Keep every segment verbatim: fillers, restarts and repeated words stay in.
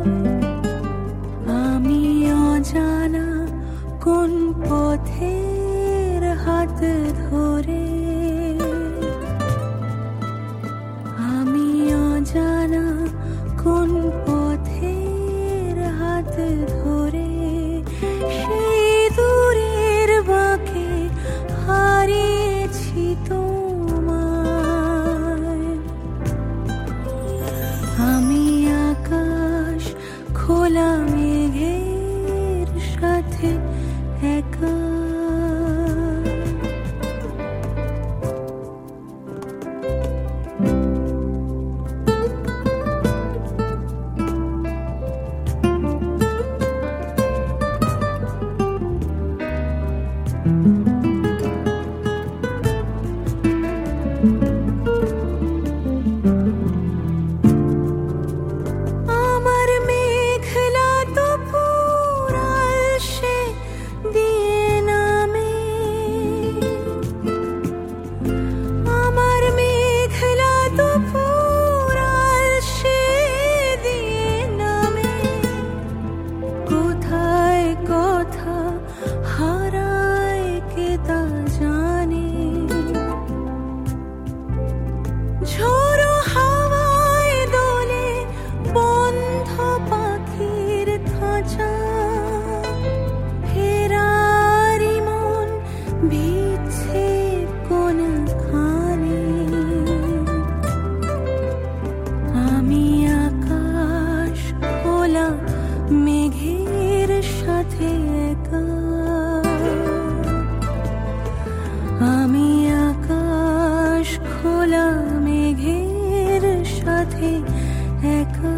আমি অজানা কোন পথের হাত ধরে, আমি অজানা কোন পথের হাত ধরে সেই দূরের বাঁকে হারিয়েছি তোমায়। আমি আকাশ খোলা মেঘের সাথে একা, আমার মেঘলা দুপুর আলসে দিয়ে নামে, আমার মেঘলা দুপুর আলসে দিয়ে নামে, কোথায় কথা হারায় কে তা জানে। ঝোড়ো হাওয়ায় দোলে বন্ধ পাখির খাঁচা, ফেরারি মন ভিজছে কোনখানে। আমি আকাশ খোলা মেঘের সাথে একা, আমি আকাশ খোলা মেঘের সাথে একা।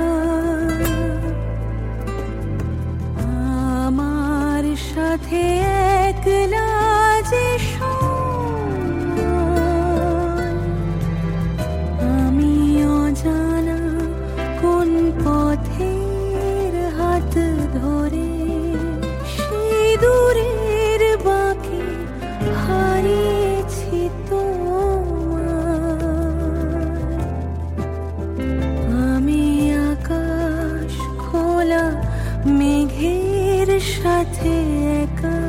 আমার সাথে একলা যে সময়, আমি অজানা কোন পথের হাত ধরে সেই দূরের বাঁকে হারিয়েছি তোমায়। আমি আকাশ খোলা মেঘের সাথে একা,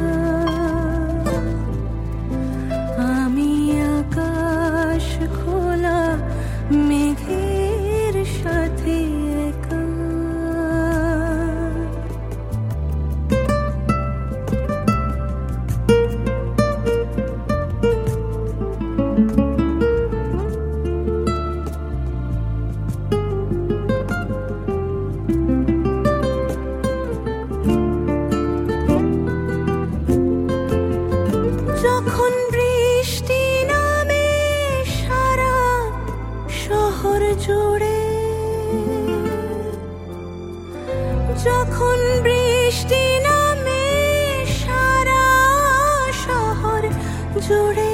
আমি আকাশ খোলা মেঘের সাথে একা। যখন বৃষ্টি নামে সারা শহর জুড়ে, যখন বৃষ্টি নামে সারা শহর জুড়ে,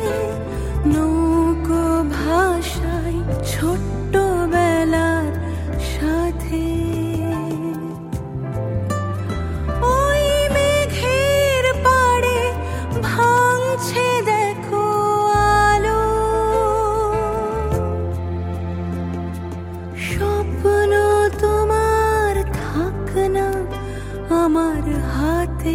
নৌকো ভাষায় ছোট্টবেলার সাথে ওই মেঘের পাড়ে ভাঙছে দেখো আলো। স্বপ্ন তোমার থাক না আমার হাতে,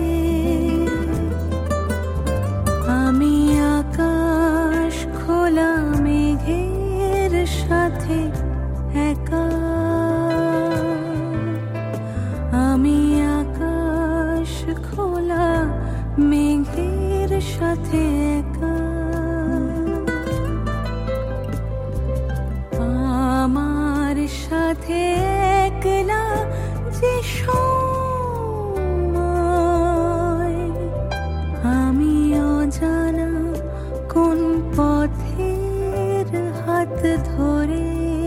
আমি আকাশ খোলা মেঘের সাথে একা, আমি আকাশ খোলা মেঘের সাথে একা। আমার সাথে একলা যে সময়, আমি অজানা কোন পথের হাত ধরে,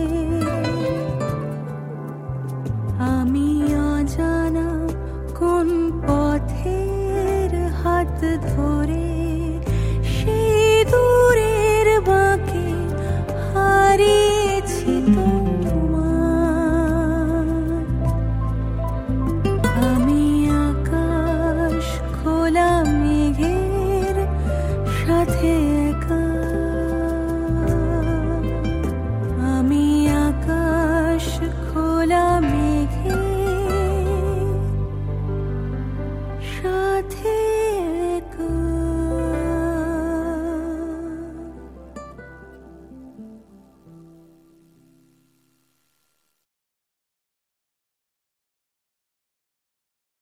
আমি অজানা কোন পথের হাত ধরে সেই দূরের বাঁকে হারিয়েছি তোমায়। আমি আকাশ খোলা মেঘের সাথে একা। পথে